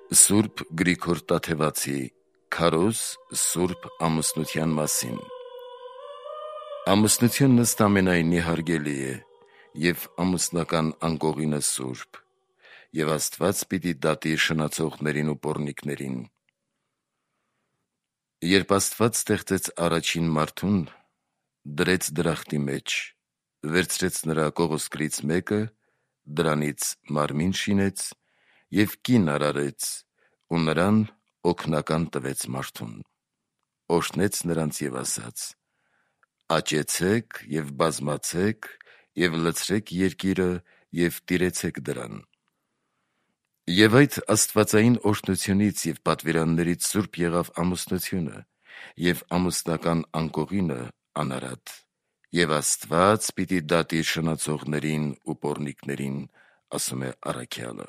Սուրբ Գրիգոր Տաթևացի Քարոզ Սուրբ ամուսնության մասին։ Ամուսնությունն ըստ ամենայնի հարգելի է, եւ ամուսնական անկողինը սուրբ, եւ Աստված պիտի դատի շնացողներին ու պոռնիկներին։ Երբ Աստված ստեղծեց առաջին մարդուն, դրեց դրախտի մեջ, վերցրեց նրա կողոսկրից մեկը, դրանից մարմին շինեց եւ կին արարեց, ու նրան օգնական տվեց մարդուն, օրհնեց նրանց եւ ասաց. «Աճեցեք եւ բազմացեք եւ լցրեք երկիրը եւ տիրեցեք դրան»։ Եվ այդ աստվածային օրհնությունից եւ պատվիրաններից սուրբ եղավ ամուսնությունը եւ ամուսնական անկողինը անարատ, եւ Աստված պիտի դատի շնացողներին ու պոռնիկներին, ասում է առաքյալը։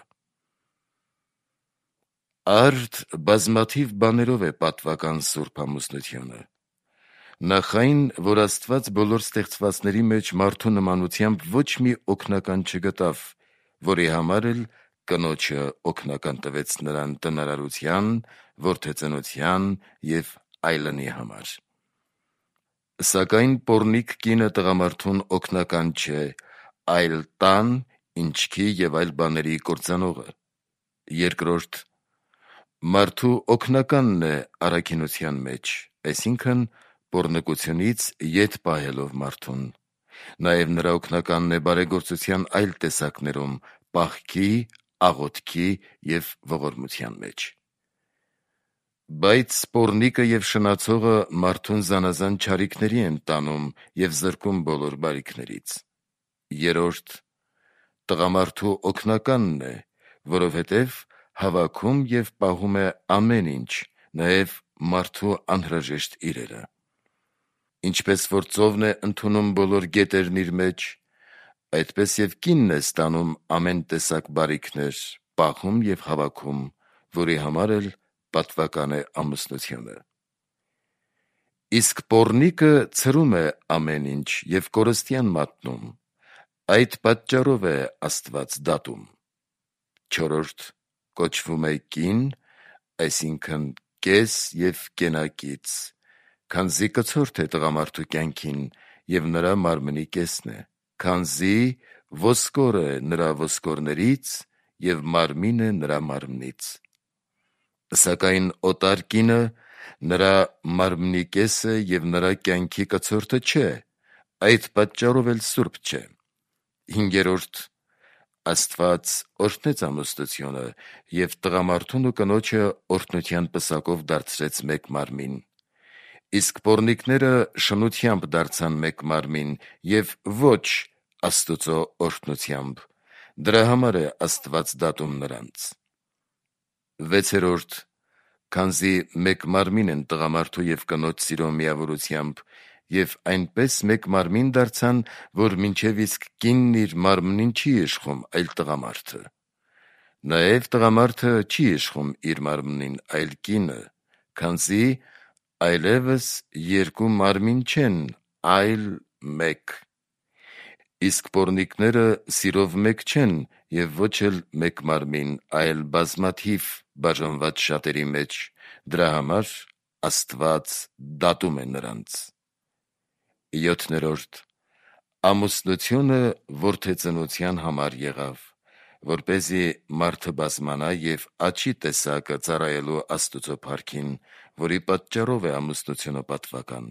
Արդ բազմաթիվ բաներով է պատվական սուրբ ամուսնությունը։ Նախ այն, որ Աստված բոլոր ստեղծվածների մեջ մարդու նմանությամբ ոչ մի օգնական չգտավ, որի համար էլ կնոջը օգնական տվեց նրան տնարարության, որդեծնության եւ այլնի համար։ Սակայն պոռնիկ կինը տղամարդուն օգնական չէ, այլ տան, ինչքի եւ այլ բաների կործանողը։ Երկրորդ, մարդու օգնականն է առաքինության մեջ, այսինքն պոռնկությունից ետ պահելով մարդուն։ Նաև նրա օգնականն է բարեգործության այլ տեսակներում, պահքի, աղոթքի եւ ողորմության մեջ։ Բայց պոռնիկը եւ շնացողը մարդուն զանազան չարիքների են տանում եւ զրկում բոլոր բարիքներից։ Երրորդ, տղամարդու օգնականն է, որովհետեւ հավաքում եւ պահում է ամեն ինչ, նաեւ մարդու անհրաժեշտ իրերը։ Ինչպես որ ծովն է ընդունում բոլոր գետերն իր մեջ, այդպես եւ կինն է ստանում ամեն տեսակ բարիքներ, պահում եւ հավաքում, որի համար էլ պատվական է ամուսնությունը։ Իսկ պոռնիկը ցրում է ամեն ինչ եւ կորստյան մատնում, այդ պատճառով է Աստված դատում։ Չորրորդ, կոչվում է կին, այսինքն կես եւ կենակից, քանզի կցորդ է տղամարդու կյանքին եւ նրա մարմնի կեսն է, քանզի ոսկոր է նրա ոսկորներից եւ մարմին է նրա մարմնից։ Սակայն օտար կինը նրա մարմնի կեսը եւ նրա կյանքի կցորդը չէ, այդ պատճառով էլ սուրբ չէ։ Հինգերորդ, Աստված օրհնեց ամուսնությունը եւ տղամարդուն ու կնոջը օրհնության պսակով դարձրեց մեկ մարմին։ Իսկ պոռնիկները շնությամբ դարձան մեկ մարմին եւ ոչ Աստծո օրհնությամբ։ Դրա համար է Աստված դատում նրանց։ Վեցերորդ, քանզի մեկ մարմին են տղամարդու եւ կնոջ սիրո միավորությամբ, եւ այնպես մեկ մարմին դարձան, որ մինչեւ իսկ կինն իր մարմնին չի իշխում, այլ տղամարդը։ Նաեւ տղամարդը չի իշխում իր մարմնին, այլ կինը, քանզի այլևս երկու մարմին չեն, այլ մեկ։ Իսկ պոռնիկները սիրով մեկ չեն եւ ոչ էլ մեկ մարմին, այլ բազմաթիվ բաժանված շատերի մեջ, դրա համար Աստված դատում է նրանց։ Յոթներորդ, ամուսնությունը որդեծնության համար եղավ, որպեսզի մարդը բազմանա եւ աճի տեսակը ծառայելու Աստծո փառքին, որի պատճառով է ամուսնությունը պատվական։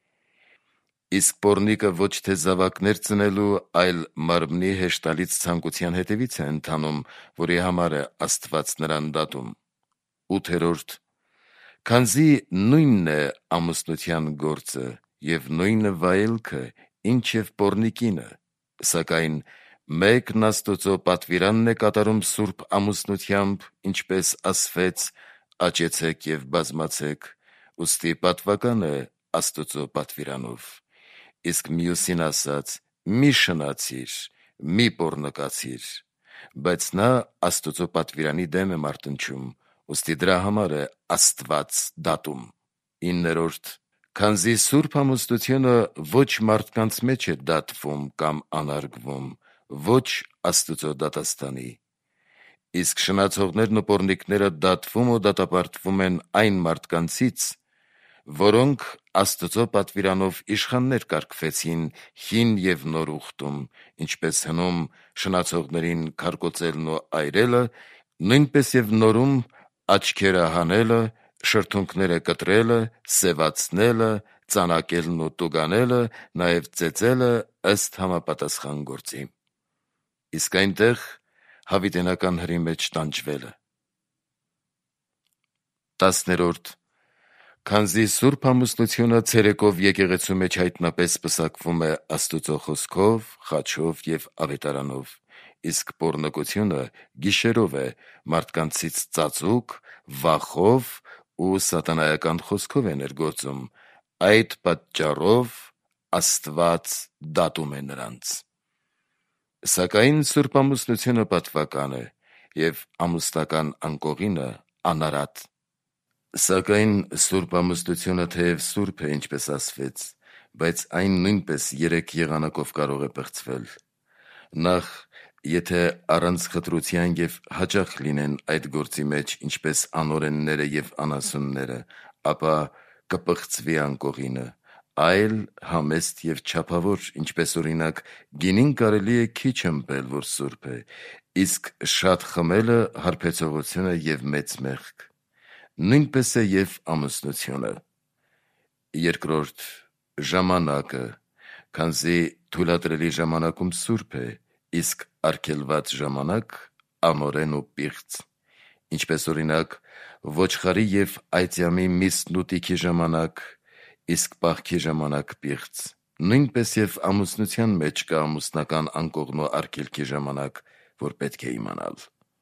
Իսկ պոռնիկը ոչ թե զավակներ ծնելու, այլ մարմնի հեշտալից ցանկության հետևից է ընթանում, որի համար է Աստված նրան դատում։ Ութերորդ, քանզի նույնն է ամուսնության գործը եւ նույնը վայելքը, ինչեւ պոռնիկինը, սակայն մեկն Աստծո պատվիրանն է կատարում սուրբ ամուսնությամբ, ինչպես ասվեց. «Աճեցեք եւ բազմացեք», ուստի պատվական է Աստծո պատվիրանով։ Իսկ մյուսին ասաց. «Մի շնացիր, մի պոռնկացիր», բայց նա Աստծո պատվիրանի դեմ է մարտնչում, ուստի դրա համար է Աստված դատում։ Իններորդ, քանզի սուրբ ամուսնությունը ոչ մարդկանց մեջ է դատվում կամ անարգվում, ոչ Աստծո դատաստանի, իսկ շնացողներն ու պոռնիկները դատվում ու դատապարտվում են այն մարդկանցից, որոնք Աստծո պատվիրանով իշխաններ կարգվեցին հին և նոր ուխտում, ինչպես հնում շնացողներին քարկոծելն ու այրելը, նույնպես և նորում աչքերը հանելը, շրթունքները կտրելը, սևացնելը, ծանակելն ու տուգանելը, նաև ծեծելը ըստ համապատասխան գործի։ Իսկ այնտեղ հավիտենական հրի մեջ տանջվելը։ 10. Քանզի Սուրբ ամուսնությունը ցերեկով եկեղեցու մեջ հայտնապես պսակվում է Աստուծո խոսքով, խաչով և ավետարանով, իսկ պոռնկությունը գիշերով է մարդկանցից ծածուկ, վախով ու սատանայական խոսքով է ներգործում, այդ պատճառով Աստված դատում է նրանց։ Սակայն Սուրբ ամուսնությունը պատվական է, և ամուսնական անկողինը անարատ։ Սակայն Սուրբ ամուսնությունը թեև սուրբ է, ինչպես ասվեց, բայց այն նույնպես 3 եղանակով կարող է պղծվել։ Նախ, եթե առանց խտրության և հաճախ լինեն այդ գործի մեջ, ինչպես անօրենները և անասունները, ապա կպղծվի անկողինը, այլ համեստ և չափավոր, ինչպես օրինակ գինին կարելի է քիչ ըմպել, որ սուրբ է, իսկ շատ խմելը հարբեցողություն է և մեծ մեղք։ Նույնպես է և ամուսնությունը։ 2. Ժամանակը, քանզի թույլատրելի ժամանակում սուրբ է, իսկ արգելված ժամանակ անօրեն ու պիղծ, ինչպես օրինակ ոչխարի և այծյամի միսն ու տիքի ժամանակ, իսկ պահքի ժամանակ պիղծ, նույնպես և ամուսնության մեջ կա ամուսնական անկողն ու արգելքի ժամանակ, որ պետք է իմանալ։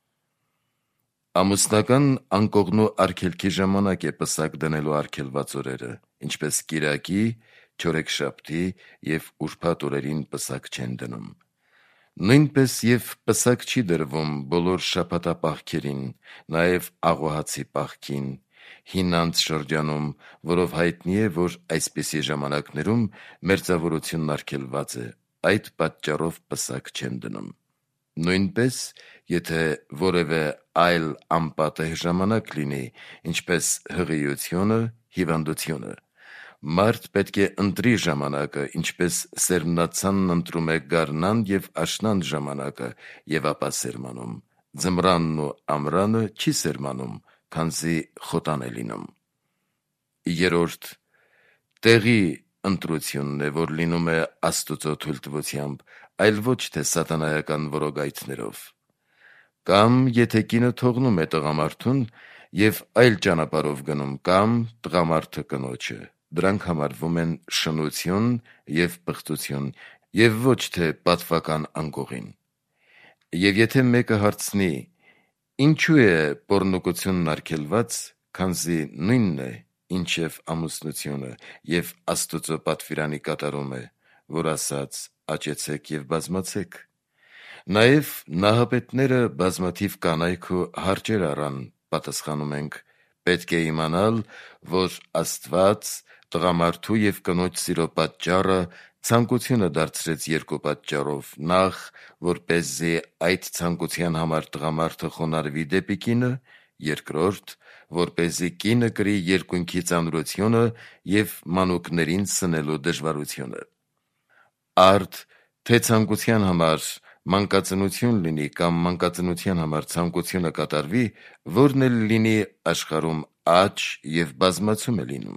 Ամուսնական անկողն ու արգելքի ժամանակ է պսակ դնելու արգելված օրերը, ինչպես կիրակի, չորեքշաբթի և ուրբաթ օրերին պսակ չեն դնում։ Նույնպես և պսակ չի դրվում բոլոր շաբաթապահքերին, նաև աղոհացի պահքին, հինանց շրջանում, որով հայտնի է, որ այսպիսի ժամանակներում մերձավորությունն արգելված է, այդ պատճառով պսակ չեն դնում։ Նույնպես, եթե որևէ այլ անպատեհ ժամանակ լինի, ինչպես հղիությունը, հիվանդությունը, մարդ պետք է ընտրի ժամանակը, ինչպես սերմնացանն ընտրում է գարնան և աշնան ժամանակը և ապա սերմանում, ձմռանն ու ամռանը չի սերմանում, քանզի խոտան է լինում։ 3. Տեղի ընտրությունն է, որ լինում է Աստուծո թույլտվությամբ, այլ ոչ թե սատանայական որոգայթներով։ Կամ եթե կինը թողնում է տղամարդուն և այլ ճանապարհով գնում, կամ տղամարդը կնոջը, դրանք համարվում են շնություն և պղծություն և ոչ թե պատվական անկողին։ Եվ եթե մեկը հարցնի. ինչու է պոռնկությունն արգելված, քանզի նույնն է, ինչ և ամուսնությունը, և Աստուծո պատվիրանի կատարում է, որ ասաց. «Աճեցեք և բազմացեք»։ Նաև նահապետները բազմաթիվ կանայք ու հարճեր առան, պատասխանում ենք. պետք է իմանալ, որ Աստված տղամարդու և կնոջ սիրո պատճառը ցանկությունը դարձրեց երկու պատճառով. նախ, որպեսզի այդ ցանկության համար տղամարդը խոնարհվի դեպի կինը, երկրորդ, որպեսզի կինը կրի երկունքի ծանրությունը և մանուկներին սնելու դժվարությունը։ Արդ թե ցանկության համար մանկածնություն լինի կամ մանկածնության համար ցանկությունը կատարվի, որն էլ լինի աշխարհում աճ և բազմացում է լինում։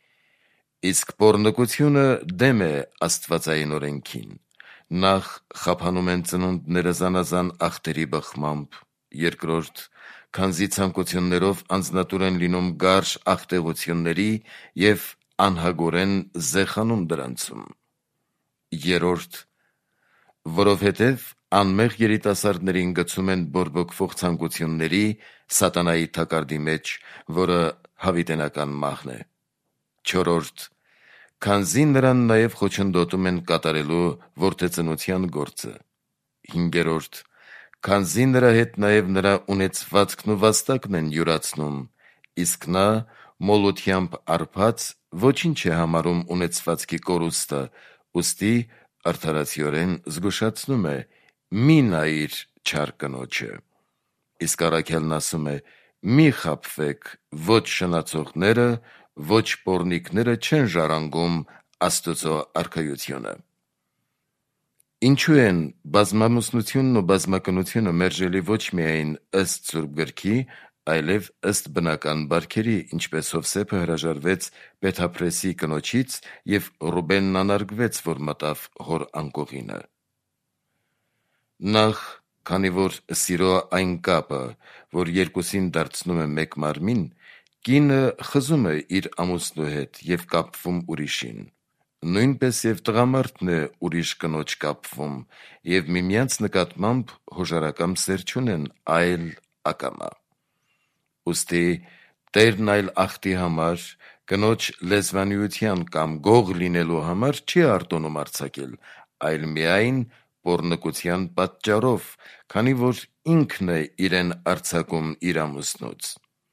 Իսկ պոռնկությունը դեմ է աստվածային օրենքին. նախ, խափանում են ծնունդները զանազան ախտերի բխմամբ, երկրորդ, քանզի ցանկություններով անձնատուր են լինում գարշ ախտեղությունների և անհագորեն զեխանում դրանցում, երրորդ, որովհետև անմեղ երիտասարդներին գցում են բորբոքվող ցանկությունների, սատանայի թակարդի մեջ, որը հավիտենական մահն է, չորրորդ, քանզի նրան նաև խոչընդոտում են կատարելու որդեծնության գործը, հինգերորդ, քանզի նրա հետ նաև նրա ունեցվածքն ու վաստակն են յուրացնում, իսկ նա մոլությամբ արբած ոչինչ է համարում ունեցվածքի կորուստը, ուստի արդարացիորեն զգուշացնում է. «Մի նայիր չար կնոջը»։ Իսկ Առաքելն ասում է. «Մի խաբվեք, ոչ շնացողները, ոչ պոռնիկները չեն ժառանգում Աստծո արքայությունը»։ Ինչու են բազմամասնությունն ու բազմակնությունը մերժելի ոչ միայն ըստ Սուրբ Գրքի, այլև ըստ բնական բարքերի, ինչպես Հովսեփը հրաժարվեց Փեթափրեսի կնոջից և Ռուբենն անարգվեց, որ մտավ հոր անկողինը։ Նախ, քանի որ սիրո այն կապը, որ երկուսին դարձնում է մեկ մարմին, կինը խզում է իր ամուսնու հետ և կապվում ուրիշին։ Նույնպես և տղամարդն է ուրիշ կնոջ կապվում և միմյանց նկատմամբ հոժարակամ սեր չունեն, այլ ակամա։ Ուստի Տերն այլ ախտի համար, կնոջ լեզվանիության կամ գող լինելու համար չի արտոնում արձակել, այլ միայն պոռնկության պատճառով, քանի որ ինքն է իրեն արձակում իր ամուսնուց։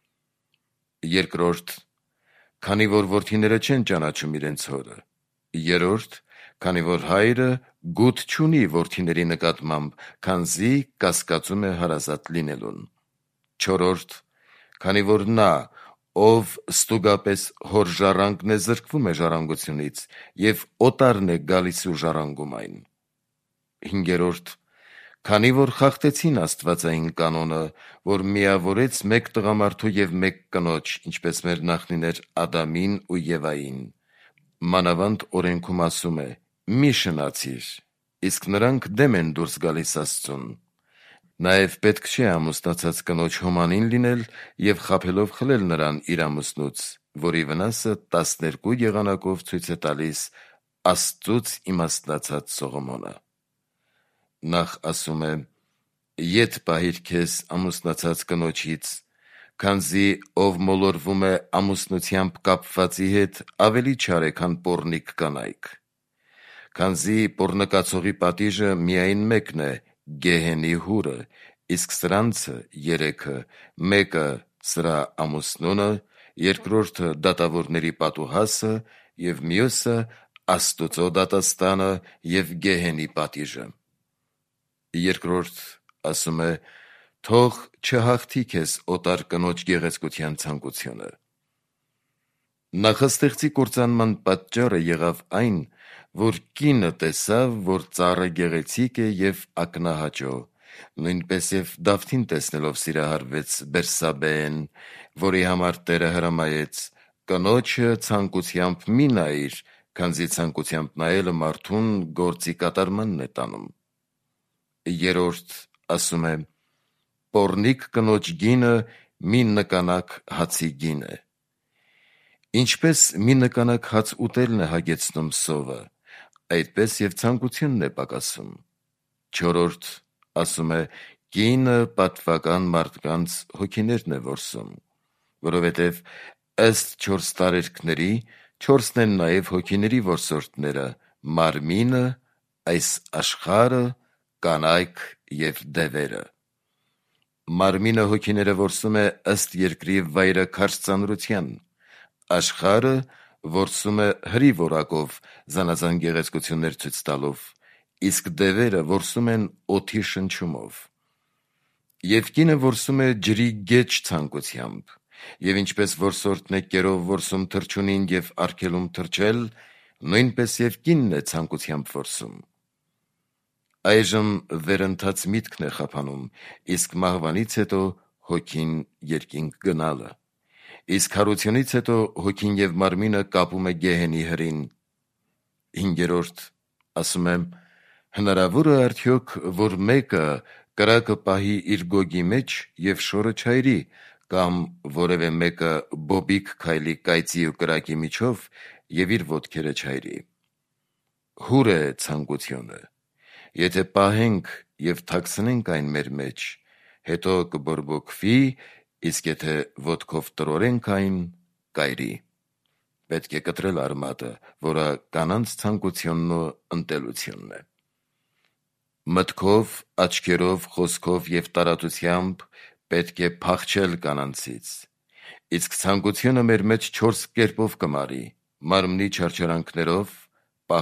Երկրորդ, քանի որ որդիները չեն ճանաչում իրենց հորը։ Երրորդ, քանի որ հայրը գութ չունի որդիների նկատմամբ, քանզի կասկածում է հարազատ լինելուն։ Չորրորդ, քանի որ նա, ով ստուգապես հոր ժառանգն է, զրկվում է ժառանգությունից և օտարն է գալիս ու ժառանգում այն։ Հինգերորդ, քանի որ խախտեցին աստվածային կանոնը, որ միավորեց մեկ տղամարդու և մեկ կնոջ, ինչպես մեր նախնիներ Ադամին ու Եվային։ Մանավանդ օրենքում ասում է. «Մի շնացիր», իսկ նրանք դեմ են դուրս գալիս Աստծուն։ Նաև պետք չէ ամուսնացած կնոջ հոմանին լինել և խաբելով խլել նրան իր ամուսնուց, որի վնասը 12 եղանակով ցույց է տալիս Աստծուց իմաստնացած Սողոմոնը։ Նախ ասում է. «Ետ պահիր քեզ ամուսնացած կնոջից, քանզի ով մոլորվում է ամուսնությամբ կապվածի հետ, ավելի չար է, քան պոռնիկ կանայք։ Քանզի պոռնկացողի պատիժը միայն մեկն է՝ գեհենի հուրը, իսկ սրանցը երեքը, մեկը սրա ամուսնունը, երկրորդը դատավորների պատուհասը և մյուսը Աստուծո դատաստանը և գեհենի պատիժը»։ Երկրորդ ասում է. «Թող չհաղթի քեզ օտար կնոջ գեղեցկության ցանկությունը»։ Նախաստեղծի կործանման պատճառը եղավ այն, որ կինը տեսավ, որ ծառը գեղեցիկ է և ակնահաճո, նույնպես և Դավթին տեսնելով սիրահարվեց Բերսաբեեն, որի համար Տերը հրամայեց. «Կնոջը ցանկությամբ մի նայիր, քանզի ցանկությամբ նայելը մարդուն գործի կատարմանն է տանում»։ Երրորդ ասում է. «Պոռնիկ կնոջ գինը մի նկանակ հացի գին է»։ Ինչպես մի նկանակ հաց ուտելն է հագեցնում սովը, այդպես և ցանկությունն է պակասում։ Չորրորդ ասում է. «Կինը պատվական մարդկանց հոգիներն է որսում», որովհետև ըստ 4 տարերքների 4-ն են նաև հոգիների որսորդները՝ մարմինը, այս աշխարհը, կանայք և դևերը։ Մարմինը հոգիները որսում է ըստ երկրի վայրաքարշ ծանրության, աշխարհը որսում է հրի որակով զանազան գեղեցկություններ ցույց տալով, իսկ դևերը որսում են օդի շնչումով։ Եվ կինը որսում է ջրի գեջ ցանկությամբ, և ինչպես որսորդն է կերով որսում թռչունին և արգելում թռչել, նույնպես և կինն է ցանկությամբ որսում։ Այժմ վերընթաց միտքն է խափանում, իսկ մահվանից հետո հոգին երկինք գնալը։ Իսկ հարությունից հետո հոգին և մարմինը կապում է գեհենի հրին։ Հինգերորդ ասում է. «Հնարավոր է արդյոք, որ մեկը կրակը պահի իր գոգի մեջ և շորը չայրի, կամ որևէ մեկը բոբիկ քայլի կայծի ու կրակի միջով և իր ոտքերը չայրի։ Հուր է ցանկությունը. եթե պահենք և թաքցնենք այն մեր մեջ, հետո կբորբոքվի, իսկ եթե ոտքով տրորենք այն, կայրի»։ Պետք է կտրել արմատը, որը կանանց ցանկությունն ու ընտելությունն է։ Մտքով, աչքերով, խոսքով և տարածությամբ պետք է փախչել կանանցից, իսկ ցանկությունը մեր մեջ 4 կերպով կմարի՝ մարմնի չարչարանքներով,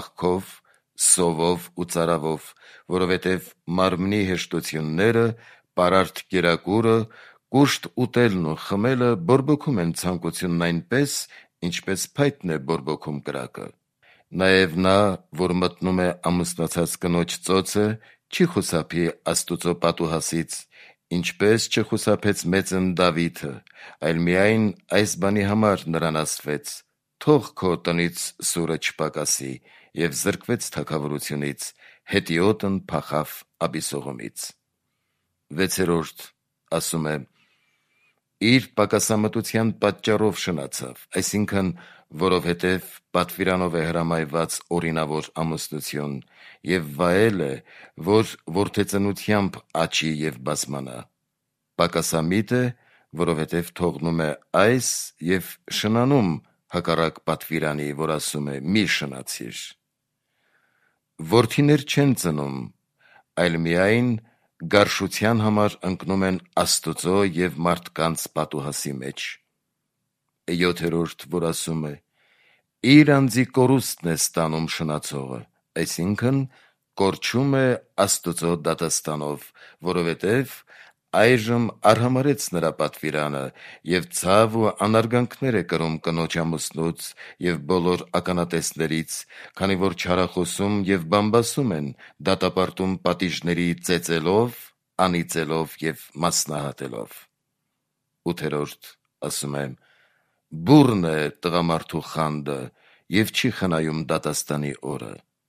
պահքով, սովով ու ծարավով, որովհետև մարմնի հեշտությունները պարարտ կերակուրը, կուշտ ուտելն ու խմելը բորբոքում են ցանկությունն այնպես, ինչպես փայտն է բորբոքում կրակը։ Նաև նա, որ մտնում է ամուսնացած կնոջ ծոցը, չի խուսափի Աստուծո պատուհասից, ինչպես չխուսափեց մեծն Դավիթը, այլ միայն այս բանի համար նրան ասվեց. «Թող քո տնից սուրը չպակասի», և զրկվեց թագավորությունից, հետիոտն փախավ Աբիսողոմից։ 6. Ասում է. իր պակասամտության պատճառով շնացավ, այսինքն, որովհետև պատվիրանով է հրամայված օրինավոր ամուսնություն, և վայել է, որ որդեծնությամբ աճի և բազմանա։ Պակասամիտ է, որովհետև թողնում է այս և շնանում հակառակ պատվիրանի, որ ասում է՝ մի շնացիր։ Որդիներ չեն ծնում, այլ միայն գարշության համար ընկնում են Աստուծո և մարդկանց պատուհասի մեջ։ 7. Որ ասում է. իր անձի կորուստն է ստանում շնացողը, այսինքն կորչում է Աստուծո դատաստանով, որովհետև այժմ արհամարհեց նրա պատվիրանը և ցավ ու անարգանքներ է կրում կնոջ ամուսնուց և բոլոր ականատեսներից, քանի որ չարախոսում և բամբասում են, դատապարտում պատիժների ծեծելով, անիծելով և մասնահատելով։ 8. Ասում է. բուռն է տղամարդու խանդը և չի խնայում դատաստանի օրը։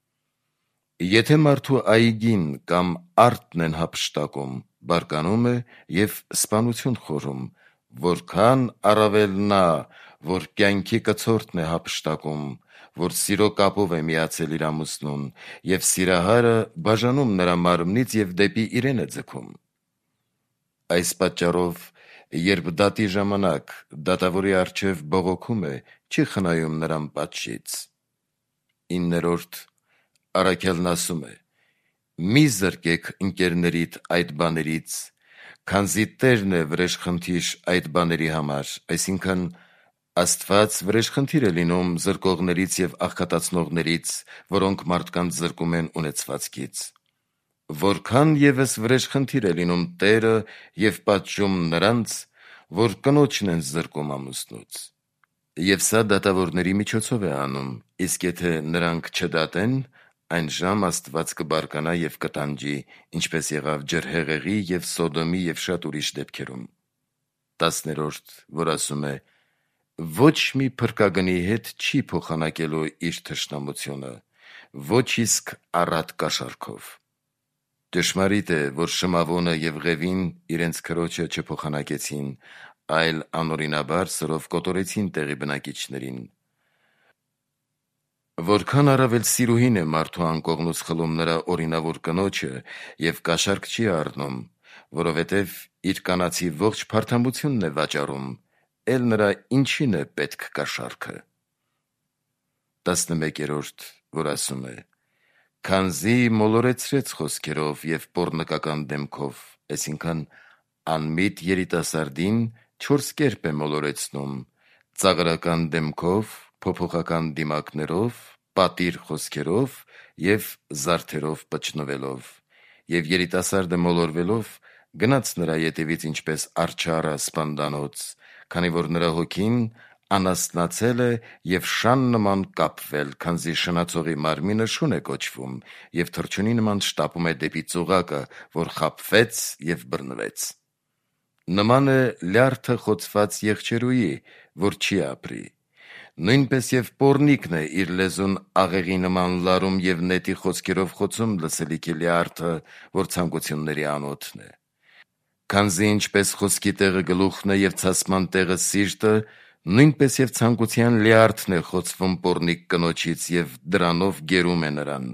Եթե մարդու այգին կամ արտն են հափշտակում, բարկանում է և սպանություն խորում, որքան առավել նա, որ կյանքի կցորդն է հափշտակում, որ սիրո կապով է միացել իր ամուսնուն, և սիրահարը բաժանում նրա մարմնից և դեպի իրեն է ձգում։ Այս պատճառով, երբ դատի ժամանակ դատավորի առջև բողոքում է, չի խնայում նրան պատժից։ 9. Առաքյալն ասում է. մի զրկեք ընկերներիդ այդ բաներից, քանզի Տերն է վրեժխնդիր այդ բաների համար, այսինքն Աստված վրեժխնդիր է լինում զրկողներից և աղքատացնողներից, որոնք մարդկանց զրկում են ունեցվածքից։ Որքան ևս վրեժխնդիր է լինում Տերը և պատժում նրանց, որ կնոջն են զրկում ամուսնուց։ Եվ սա դատավորների միջոցով է անում, իսկ եթե նրանք չդատեն, այնժամ Աստված կբարկանա և կտանջի, ինչպես եղավ ջրհեղեղի և Սոդոմի և շատ ուրիշ դեպքերում։ 10. Որ ասում է. ոչ մի փրկագնի հետ չի փոխանակելու իր թշնամությունը, ոչ իսկ առատ կաշառքով։ Ճշմարիտ է, որ Շմավոնը և Ղևին իրենց քրոջը չփոխանակեցին, այլ անօրինաբար սրով կոտորեցին տեղի բնակիչներին։ Որքան առավել սիրուհին է մարդու անկողնուց խլում նրա օրինավոր կնոջը և կաշառք չի առնում, որովհետև իր կանացի ողջ փարթամությունն է վաճառում, էլ նրա ինչին է պետք կաշառքը։ 11. Որ ասում է. քանզի մոլորեցրեց խոսքերով և պոռնկական դեմքով, այսինքն անմիտ երիտասարդին 4 կերպ է մոլորեցնում. ծաղրական դեմքով, փոփոխական դիմակներով, պատիր խոսքերով և զարդերով պճնվելով, և երիտասարդը մոլորվելով գնաց նրա ետևից ինչպես արջառը սպանդանոց, քանի որ նրա հոգին անասնացել է և շան նման կապվել, քանզի շնացողի մարմինը շուն է կոչվում և թռչունի նման շտապում է դեպի ծուղակը, որ խաբվեց և բռնվեց։ Նման է լյարդը խոցված եղջերուի, որ չի ապրի։ Նույնպես և պոռնիկն է իր լեզուն աղեղի նման լարում և նետի խոսքերով խոցում լսելիքի լյարդը, որ ցանկությունների անոթն է։ Քանզի ինչպես խոսքի տեղը գլուխն է և ցասման տեղը սիրտը, նույնպես և ցանկության լյարդն է խոցվում պոռնիկ կնոջից և դրանով գերում է նրան։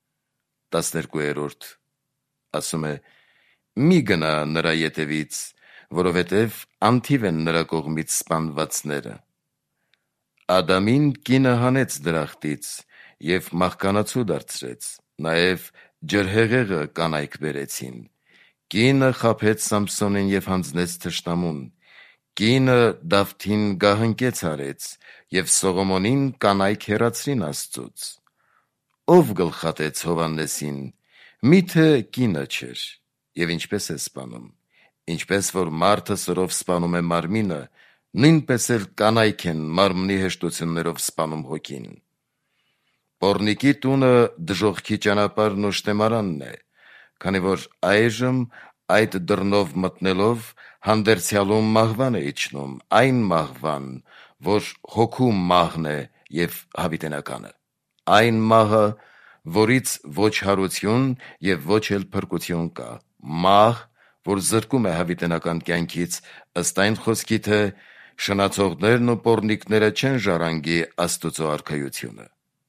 12. Ասում է. մի գնա նրա ետևից, որովհետև անթիվ են նրա կողմից սպանվածները։ Ադամին կինը հանեց դրախտից և մահկանացու դարձրեց, նաև ջրհեղեղը կանայք բերեցին։ Կինը խաբեց Սամփսոնին և հանձնեց թշնամուն։ Կինը Դավթին գահընկեց արեց, և Սողոմոնին կանայք հեռացրին Աստծուց։ Ո՞վ գլխատեց Հովհաննեսին, միթե կինը չէր, և ինչպես է սպանում։ Ինչպես որ մարդը սրով սպանում է մարմինը, նույնպես էլ կանայք են մարմնի հեշտություններով սպանում հոգին։ Պոռնիկի տունը դժոխքի ճանապարհն ու շտեմարանն է, քանի որ այժմ այդ դռնով մտնելով հանդերձյալում մահվան է իջնում, այն մահվան, որ հոգու մահն է և հավիտենականը, այն մահը, որից ոչ հարություն և ոչ էլ փրկություն կա, մահ, որ զրկում է հավիտենական կյանքից, ըստ այն խոսքի, թե շնացողներն ու պոռնիկները չեն ժառանգի Աստուծո արքայությունը։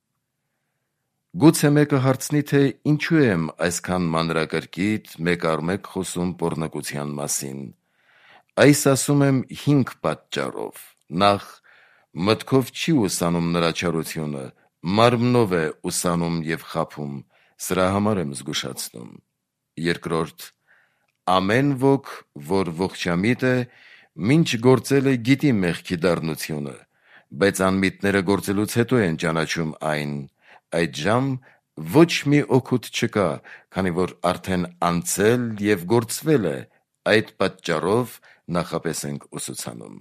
Գուցե մեկը հարցնի, թե ինչու եմ այսքան մանրակրկիտ մեկ առ մեկ խոսում պոռնկության մասին։ Այս ասում եմ 5 պատճառով։ Նախ, մտքով չի ուսանում նրա չարությունը, մարմնով է ուսանում և խաբում, սրա համար եմ զգուշացնում։ Երկրորդ, ամեն ոք, որ ողջամիտ է, մինչ գործել է գիտի մեղքի դառնությունը, բայց անմիտները գործելուց հետո են ճանաչում այն, այդժամ ոչ մի օգուտ չկա, քանի որ արդեն անցել և գործվել է, այդ պատճառով նախապես ենք ուսուցանում։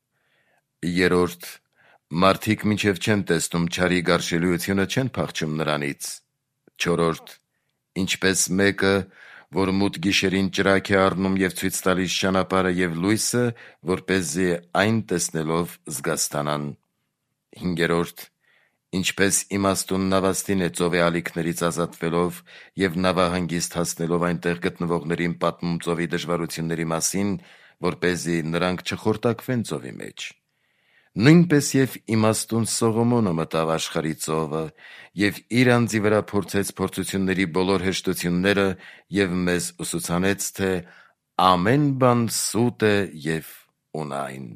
Երրորդ, մարդիկ մինչև չեն տեսնում չարի գարշելիությունը, չեն փախչում նրանից։ Չորրորդ, ինչպես մեկը, որ մութ գիշերին ճրագ է առնում և ցույց տալիս ճանապարհը և լույսը, որպեսզի այն տեսնելով զգաստանան։ Հինգերորդ, ինչպես իմաստուն նավաստին է ծովի ալիքներից ազատվելով և նավահանգիստ հասնելով այնտեղ գտնվողներին պատմում ծովի դժվարությունների մասին, որպեսզի նրանք չխորտակվեն ծովի մեջ։ Նույնպես և իմաստուն Սողոմոնը մտավ աշխարհի ծովը և իր անձի վրա փորձեց փորձությունների բոլոր հեշտությունները և մեզ ուսուցանեց, թե ամեն բան սուտ է և ունայն։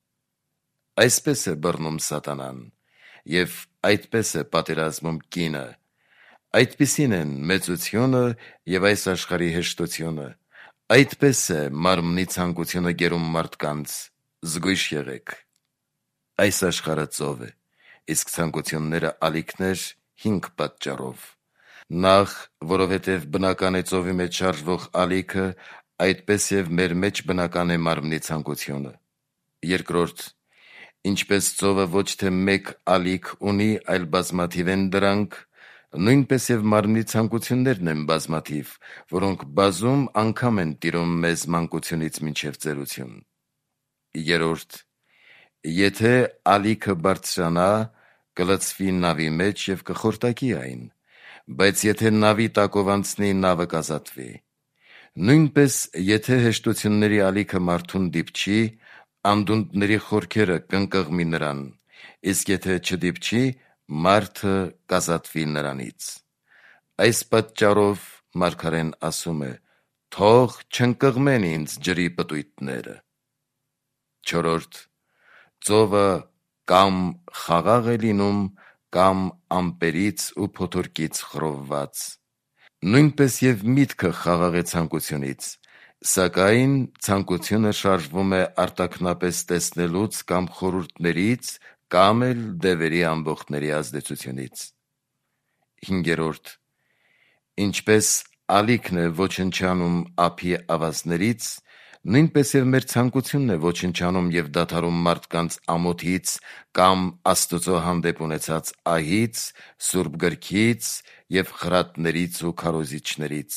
Այսպես է բռնում սատանան և այդպես է պատերազմում կինը, այդպիսին են մեծությունը և այս աշխարհի հեշտությունը, այդպես է մարմնի ցանկությունը գերում մարդկանց, զգույշ եղեք։ Այս աշխարհը ծով է, իսկ ցանկությունները ալիքներ 5 պատճառով։ Նախ, որովհետև բնական է ծովի մեջ շարժվող ալիքը, այդպես և մեր մեջ բնական է մարմնի ցանկությունը։ Երկրորդ, ինչպես ծովը ոչ թե մեկ ալիք ունի, այլ բազմաթիվ են դրանք, նույնպես և մարմնի ցանկություններն են բազմաթիվ, որոնք բազում անգամ են տիրում մեզ մանկությունից մինչև ծերություն։ Երրորդ, եթե ալիքը բարձրանա, կլցվի նավի մեջ և կխորտակի այն, բայց եթե նավի տակով անցնի, նավը կազատվի։ Նույնպես, եթե հեշտությունների ալիքը մարդուն դիպչի, անդունդների խորքերը կընկղմի նրան, իսկ եթե չդիպչի, մարդը կազատվի նրանից։ Այս պատճառով մարգարեն ասում է. «Թող չընկղմեն ինձ ջրի պտույտները»։ Չորրորդ, ծովը կամ խաղաղ է լինում, կամ ամպերից ու փոթորկից խռովված։ Նույնպես և միտքը խաղաղ է ցանկությունից, սակայն ցանկությունը շարժվում է արտաքնապես տեսնելուց կամ խորհուրդներից, կամ էլ դևերի ամբոխների ազդեցությունից։ Հինգերորդ, ինչպես ալիքն է ոչնչանում ափի ավազներից, նույնպես և մեր ցանկությունն է ոչնչանում և դադարում մարդկանց ամոթից կամ Աստուծո հանդեպ ունեցած ահից, Սուրբ Գրքից և խրատներից ու քարոզիչներից։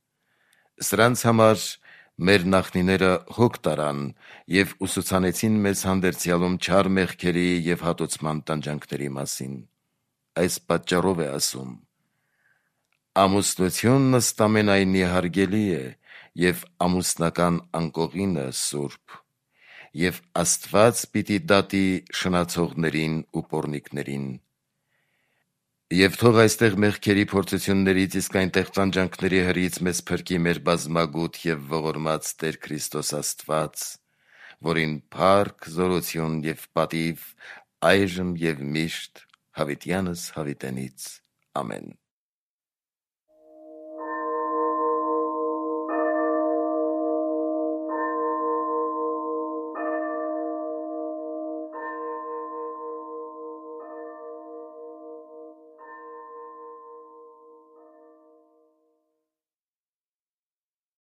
Սրանց համար մեր նախնիները հոգ տարան և ուսուցանեցին մեզ հանդերձյալում չար մեղքերի և հատուցման տանջանքների մասին։ Այս պատճառով է ասում. «Ամուսնությունն ըստ ամենայնի հարգելի է, և ամուսնական անկողինը սուրբ, և Աստված պիտի դատի շնացողներին ու պոռնիկներին»։ Եվ թող այստեղ մեղքերի փորձություններից, իսկ այնտեղ տանջանքների հրից մեզ փրկի մեր բազմագութ և ողորմած Տեր Քրիստոս Աստված, որին փառք, զորություն և պատիվ այժմ և միշտ հավիտյանս հավիտենից։ Ամեն։